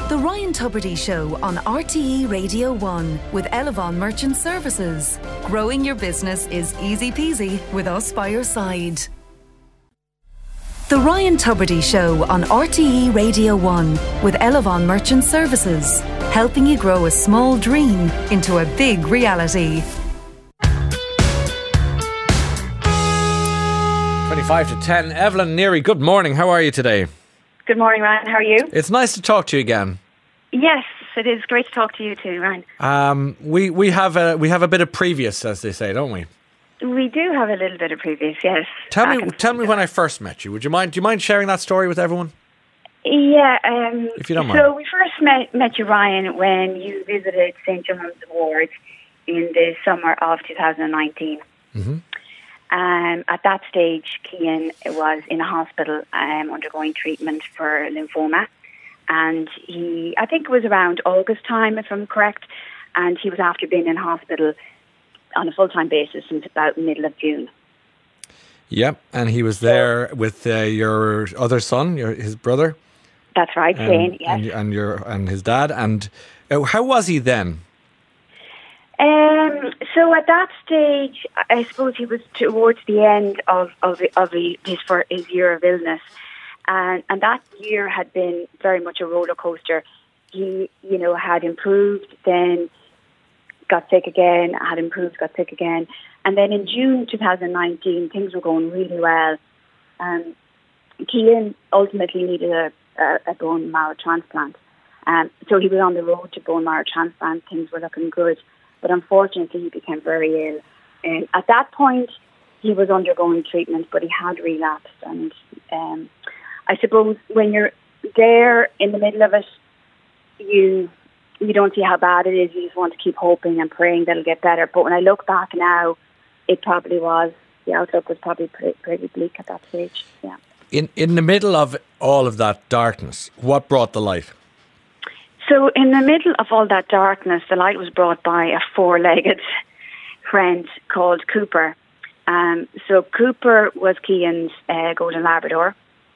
The Ryan Tubridy Show on RTE Radio 1 with Elevon Merchant Services. Growing your business is easy peasy with us by your side. The Ryan Tubridy Show on RTE Radio 1 with Elevon Merchant Services. Helping you grow a small dream into a big reality. 25 to 10. Evelyn Neary, good morning. How are you today? Good morning, Ryan. How are you? It's nice to talk to you again. Yes, it is great to talk to you too, Ryan. We have a bit of previous, as they say, don't we? We do have a little bit of previous, yes. Tell me when I first met you. Do you mind sharing that story with everyone? Yeah. If you don't mind. So we first met you, Ryan, when you visited St. John's Ward in the summer of 2019. Mm-hmm. At that stage, Cian was in a hospital undergoing treatment for lymphoma. And I think it was around August time, if I'm correct, and he was after being in hospital on a full-time basis since about middle of June. Yep, and he was there with your other son, his brother. That's right, Shane. Yes, and his dad. And how was he then? So at that stage, I suppose he was towards the end of his year of illness, and that year had been very much a roller coaster. He, had improved, then got sick again, had improved, got sick again, and then in June 2019, things were going really well. Cian ultimately needed a bone marrow transplant, so he was on the road to bone marrow transplant. Things were looking good. But unfortunately, he became very ill. And at that point, he was undergoing treatment, but he had relapsed. And I suppose when you're there in the middle of it, you don't see how bad it is. You just want to keep hoping and praying that it'll get better. But when I look back now, it probably was. The outlook was probably pretty bleak at that stage. Yeah. In the middle of all of that darkness, what brought the light? So in the middle of all that darkness, the light was brought by a four-legged friend called Cooper. So Cooper was Cian's golden Labrador.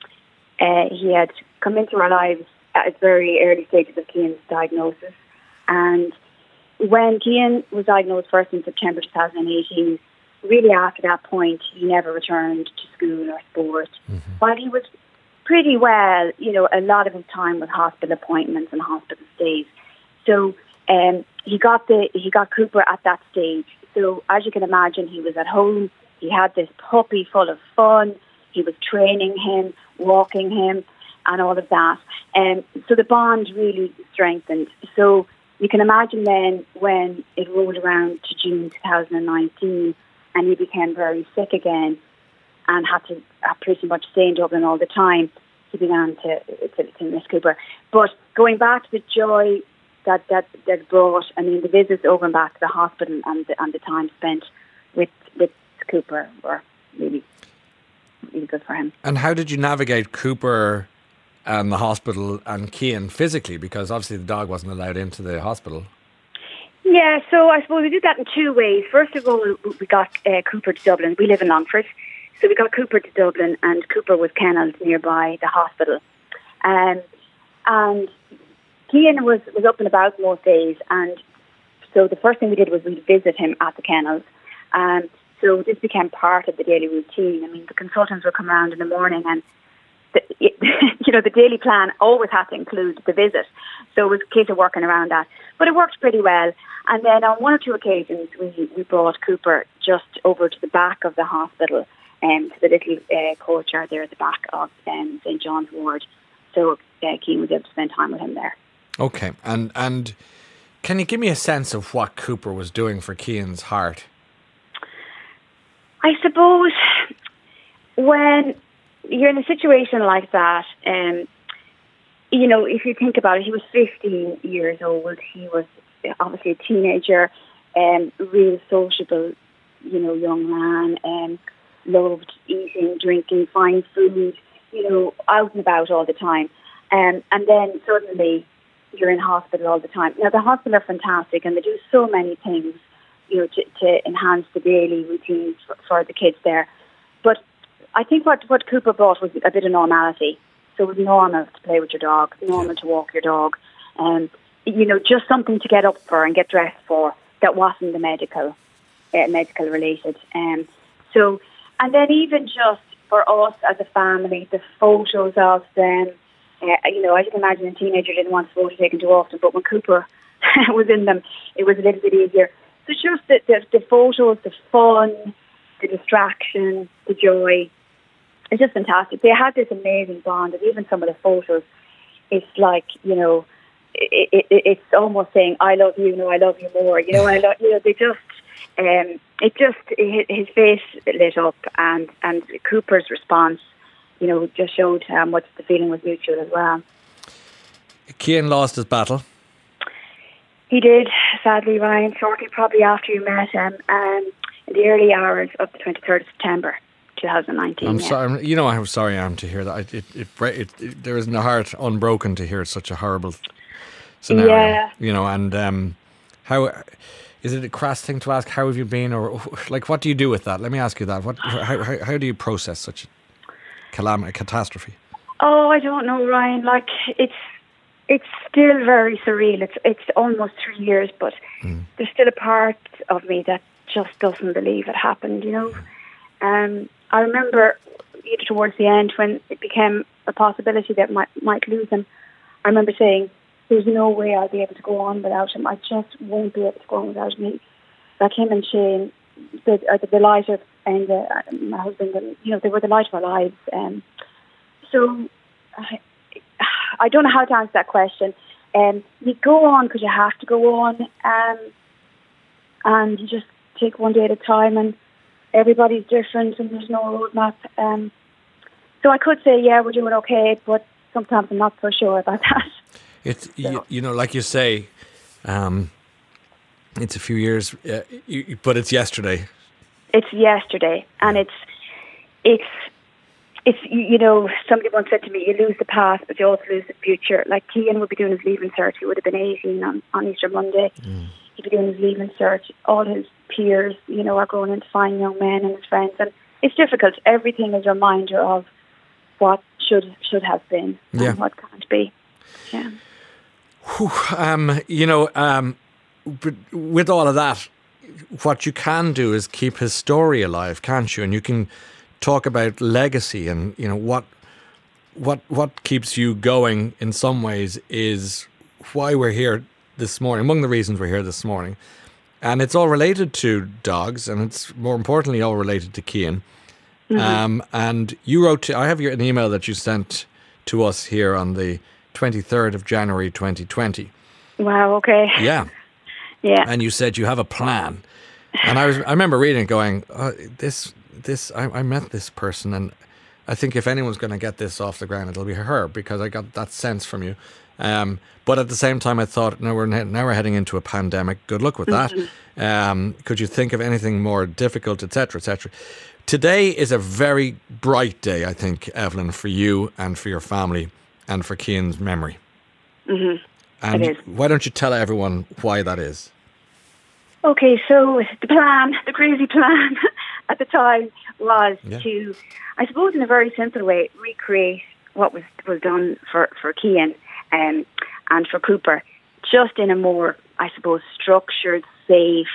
He had come into our lives at very early stages of Cian's diagnosis. And when Cian was diagnosed first in September 2018, really after that point, he never returned to school or sport. Mm-hmm. While he was pretty well, a lot of his time was hospital appointments and hospital stays. So he got Cooper at that stage. So as you can imagine, he was at home. He had this puppy full of fun. He was training him, walking him, and all of that. So the bond really strengthened. So you can imagine then when it rolled around to June 2019 and he became very sick again, and had to pretty much stay in Dublin all the time, he began to miss Cooper. But going back to the joy that brought, the visits over and back to the hospital and the time spent with Cooper were really, really good for him. And how did you navigate Cooper and the hospital and Cian physically? Because obviously the dog wasn't allowed into the hospital. Yeah, so I suppose we did that in two ways. First of all, we got Cooper to Dublin. We live in Longford. So we got Cooper to Dublin, and Cooper was kennelled nearby the hospital. And Cian was up and about most days, and so the first thing we did was we visit him at the kennels. So this became part of the daily routine. The consultants would come around in the morning, and the daily plan always had to include the visit. So it was a case of working around that. But it worked pretty well. And then on one or two occasions, we brought Cooper just over to the back of the hospital, to the little courtyard there at the back of St. John's Ward. So Cian was able to spend time with him there. Okay. And can you give me a sense of what Cooper was doing for Cian's heart? I suppose when you're in a situation like that, if you think about it, he was 15 years old. He was obviously a teenager, real sociable, young man, loved eating, drinking, fine food, out and about all the time. And then suddenly you're in hospital all the time. Now, the hospital are fantastic and they do so many things, to enhance the daily routines for the kids there. But I think what Cooper brought was a bit of normality. So it was normal to play with your dog, normal to walk your dog. Just something to get up for and get dressed for that wasn't the medical related. And then even just for us as a family, the photos of them, I can imagine a teenager didn't want his photo taken too often, but when Cooper was in them, it was a little bit easier. So just the photos, the fun, the distraction, the joy, it's just fantastic. They had this amazing bond, and even some of the photos, it's like, it's almost saying, I love you, I love you more, they just, his face lit up, and Cooper's response, just showed how much the feeling was mutual as well. Cian lost his battle. He did, sadly, Ryan, shortly probably after you met him, in the early hours of the 23rd of September 2019. I'm sorry, how sorry I am to hear that. It there isn't a heart unbroken to hear such a horrible scenario. Yeah. And how is it a crass thing to ask? How have you been, or like what do you do with that? Let me ask you that. How do you process such a catastrophe? Oh, I don't know, Ryan. Like it's still very surreal. It's almost 3 years, but there's still a part of me that just doesn't believe it happened. I remember towards the end when it became a possibility that might lose him. I remember saying, "There's no way I'll be able to go on without him. I just won't be able to go on without him." Like him and Shane, the light of, and my husband, and they were the light of our lives. So I don't know how to answer that question. You go on because you have to go on, and you just take one day at a time, and everybody's different, and there's no roadmap. So I could say, yeah, we're doing okay, but sometimes I'm not so sure about that. It's like you say, it's a few years, but it's yesterday. It's yesterday, and it's somebody once said to me, you lose the past, but you also lose the future. Like Cian would be doing his leaving cert. He would have been 18 on Easter Monday. He'd be doing his leaving cert. All his peers, are growing into fine young men and his friends. And it's difficult. Everything is a reminder of what should have been and what can't be. Yeah. But with all of that, what you can do is keep his story alive, can't you? And you can talk about legacy, and what keeps you going in some ways is why we're here this morning, among the reasons we're here this morning. And it's all related to dogs, and it's more importantly all related to Cian. And you wrote I have an email that you sent to us here on the 23rd of January 2020. Wow, okay. Yeah. Yeah. And you said you have a plan. And I remember reading it going, I met this person, and I think if anyone's going to get this off the ground, it'll be her, because I got that sense from you. But at the same time, I thought, now we're heading into a pandemic. Good luck with that. Could you think of anything more difficult, etc., etc.? Today is a very bright day, I think, Evelyn, for you and for your family and for Cian's memory. And it is. Why don't you tell everyone why that is? Okay, so the crazy plan at the time was to, I suppose in a very simple way, recreate what was done for Cian and for Cooper, just in a more, I suppose, structured, safe,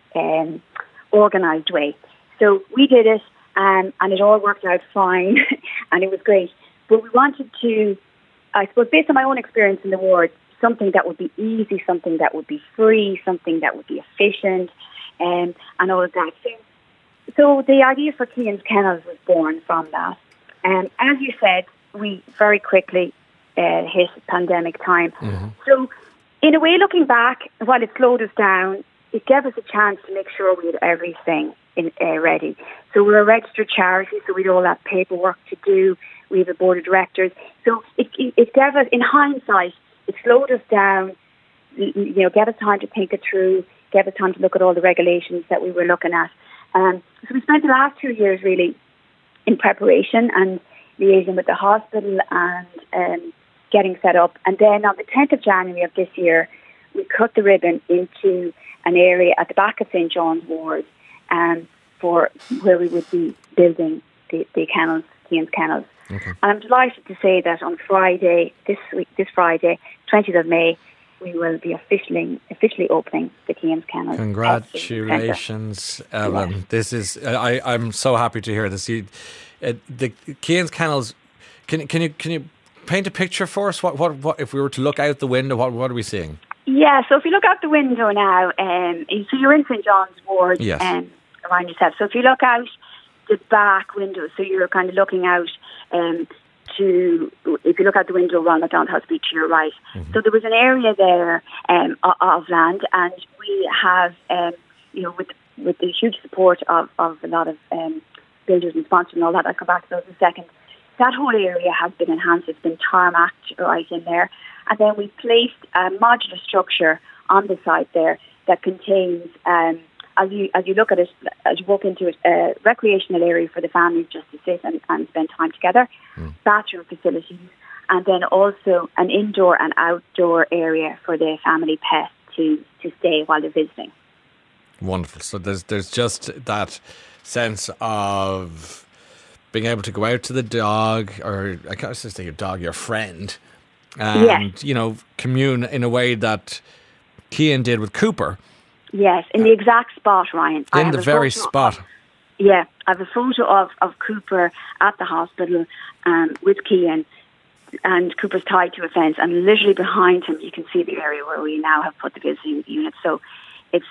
organised way. So we did it, and it all worked out fine, and it was great. But we wanted to, I suppose, based on my own experience in the ward, something that would be easy, something that would be free, something that would be efficient, and all of that. So the idea for Cian's Kennels was born from that. As you said, we very quickly hit pandemic time. So in a way, looking back, while it slowed us down, it gave us a chance to make sure we had everything ready. So we're a registered charity, so we had all that paperwork to do. We have a board of directors. So it gave us, in hindsight, it slowed us down, gave us time to think it through, gave us time to look at all the regulations that we were looking at. So we spent the last 2 years really in preparation and liaising with the hospital and getting set up. And then on the 10th of January of this year, we cut the ribbon into an area at the back of St. John's Ward for where we would be building the kennels, Cian's Kennels. Okay. And I'm delighted to say that on Friday, this Friday, 20th of May, we will be officially opening the Keane's Kennels. Congratulations, Evelyn. Yeah. This is I'm so happy to hear this. The Keane's Kennels. Can you paint a picture for us? What if we were to look out the window? What are we seeing? Yeah, so if you look out the window now, so you're in St. John's Ward, Yes. Around yourself. So if you look out the back window, so you're kind of looking out if you look out the window around McDonald House, be to your right. Mm-hmm. So there was an area there of land, and we have, with the huge support of a lot of builders and sponsors and all that, I'll come back to those in a second. That whole area has been enhanced. It's been tarmacked right in there. And then we placed a modular structure on the site there that contains, as you look at it, as you walk into it, a recreational area for the families just to sit and spend time together, bathroom facilities, and then also an indoor and outdoor area for the family pets to stay while they're visiting. Wonderful. So there's just that sense of being able to go out to the dog, or I can't just say your dog, your friend, and commune in a way that Cian did with Cooper. Yes, in the exact spot, Ryan. In the very spot. I have a photo of Cooper at the hospital with Cian, and Cooper's tied to a fence, and literally behind him you can see the area where we now have put the visiting unit. So it's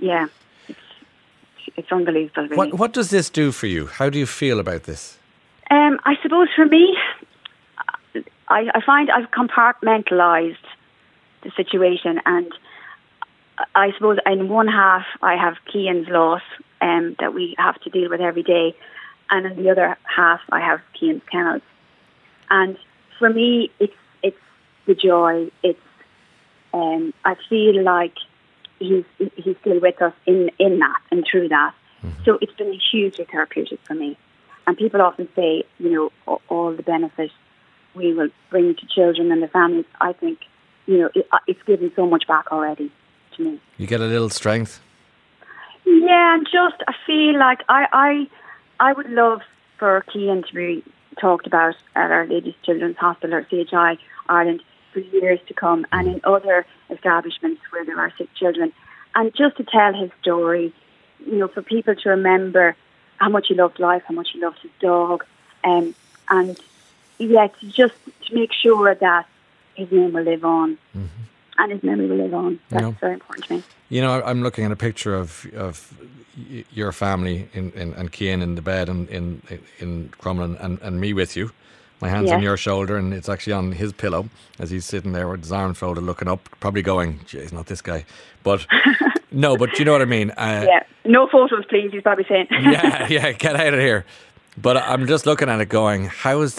unbelievable, really. What does this do for you? How do you feel about this? I suppose for me, I find I've compartmentalised the situation, and I suppose in one half I have Cian's loss that we have to deal with every day, and in the other half I have Cian's Kennels. And for me, it's the joy. It's I feel like he's still with us in that and through that. Mm-hmm. So it's been hugely therapeutic for me. And people often say, all the benefits we will bring to children and the families. I think, it's given so much back already to me. You get a little strength. Yeah, and I feel like I would love for Cian to be talked about at Our Lady's Children's Hospital or CHI Ireland for years to come, and in other establishments where there are sick children, and just to tell his story, for people to remember how much he loved life, how much he loved his dog, and to make sure that his name will live on. Mm-hmm. And his memory will live on. That's very important to me. I'm looking at a picture of your family and Cian in the bed in Crumlin and me with you. My hand's on your shoulder, and it's actually on his pillow as he's sitting there with his arms folded, looking up, probably going, "Jeez, not this guy." But no, but you know what I mean. No photos, please. He's probably saying. yeah, get out of here. But I'm just looking at it, going, how does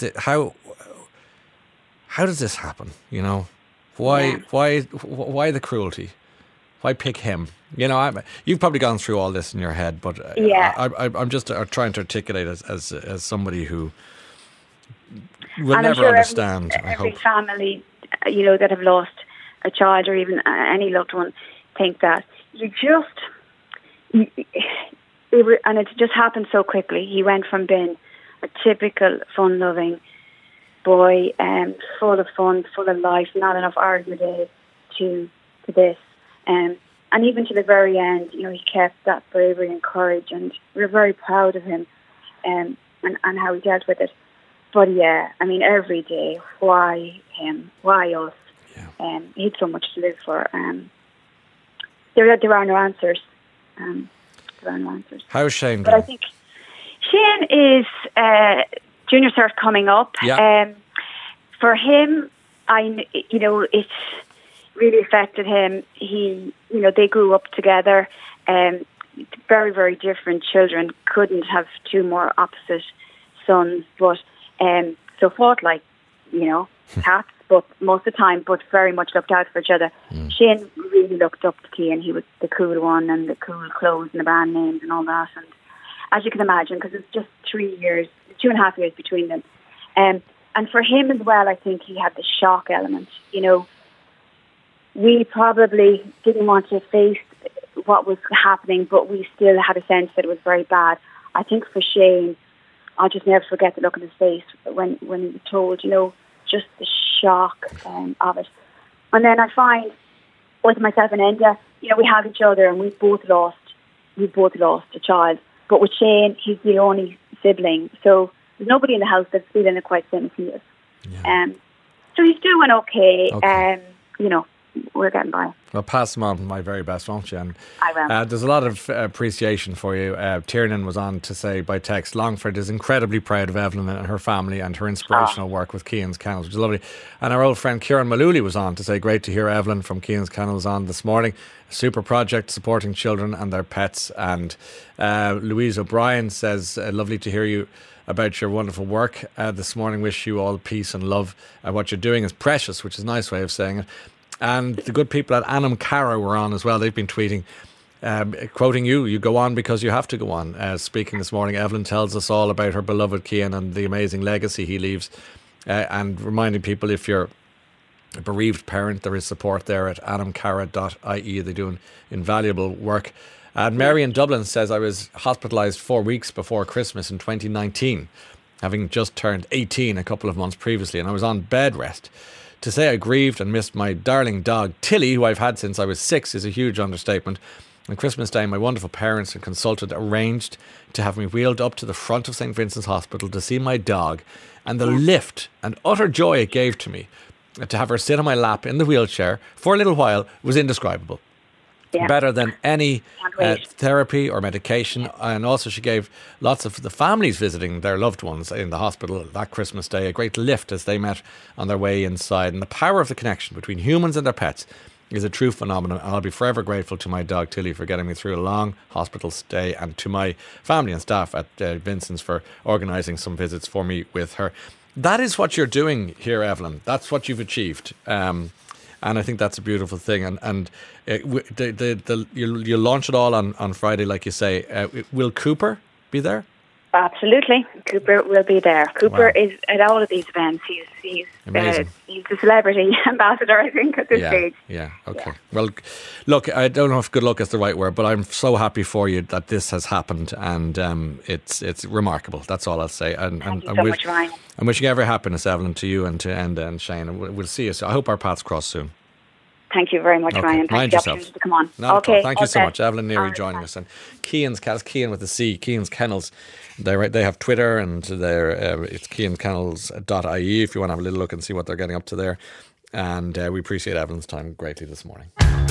this happen? Why the cruelty? Why pick him? You've probably gone through all this in your head, but I'm just trying to articulate as somebody who will never understand. Every family, that have lost a child or even any loved one, think that and it just happened so quickly. He went from being a typical fun-loving boy, full of fun, full of life, not enough argument days, to this. And even to the very end, he kept that bravery and courage, and we're very proud of him and how he dealt with it. But every day, why him? Why us? Yeah. He had so much to live for. There are no answers. How's Shane? But I think Shane is junior cert coming up. Yeah. For him, it's really affected him. They grew up together. Very, very different children. Couldn't have two more opposite sons, but so fought like cats, but most of the time, but very much looked out for each other. Shane really looked up to Cian. He was the cool one, and the cool clothes and the brand names and all that. And as you can imagine, because it's just 2.5 years between them. And for him as well, I think he had the shock element. We probably didn't want to face what was happening, but we still had a sense that it was very bad. I think for Shane, I'll just never forget the look on his face when he was told, just the shock of it. And then I find with myself and Enda, we have each other, and we've both lost a child. But with Shane, he's the only sibling, so there's nobody in the house that's feeling it quite the same as he is. Yeah. So he's doing okay. We're getting by. Well, pass him on my very best, won't you? And I will. There's a lot of appreciation for you. Tiernan was on to say by text, Longford is incredibly proud of Evelyn and her family and her inspirational work with Keane's Kennels, which is lovely. And our old friend Kieran Malooly was on to say, great to hear Evelyn from Keane's Kennels on this morning. A super project supporting children and their pets. And Louise O'Brien says, lovely to hear you about your wonderful work this morning. Wish you all peace and love. What you're doing is precious, which is a nice way of saying it. And the good people at Anam Cara were on as well. They've been tweeting, quoting you go on because you have to go on. Speaking this morning, Evelyn tells us all about her beloved Cian and the amazing legacy he leaves, and reminding people, if you're a bereaved parent, there is support there at anamcara.ie. They're doing invaluable work. And Mary in Dublin says, I was hospitalised 4 weeks before Christmas in 2019, having just turned 18 a couple of months previously, and I was on bed rest. To say I grieved and missed my darling dog, Tilly, who I've had since I was 6, is a huge understatement. On Christmas Day, my wonderful parents and consultant arranged to have me wheeled up to the front of St. Vincent's Hospital to see my dog, and the lift and utter joy it gave to me to have her sit on my lap in the wheelchair for a little while was indescribable. Yeah. Better than any therapy or medication. And also she gave lots of the families visiting their loved ones in the hospital that Christmas Day a great lift as they met on their way inside. And the power of the connection between humans and their pets is a true phenomenon. And I'll be forever grateful to my dog Tilly for getting me through a long hospital stay, and to my family and staff at Vincent's for organising some visits for me with her. That is what you're doing here, Evelyn. That's what you've achieved. And I think that's a beautiful thing. And you'll launch it all on Friday, like you say. Will Cooper be there? Absolutely. Cooper will be there. Cooper is at all of these events. He's amazing. He's the celebrity ambassador, I think, at this stage. Yeah, okay. Yeah. Well, look, I don't know if good luck is the right word, but I'm so happy for you that this has happened, and it's remarkable. That's all I'll say. And Thank you so much, Ryan. I'm wishing every happiness, Evelyn, to you and to Enda and Shane. And we'll see you. So I hope our paths cross soon. Thank you very much, Ryan. Mind yourself. Opportunity to come on. Okay. Thank you so much. Evelyn Neary joining us. And Keane's Kennels, Cian with the C, Keane's Kennels. They have Twitter, and it's keankennels.ie if you want to have a little look and see what they're getting up to there. And we appreciate Evelyn's time greatly this morning.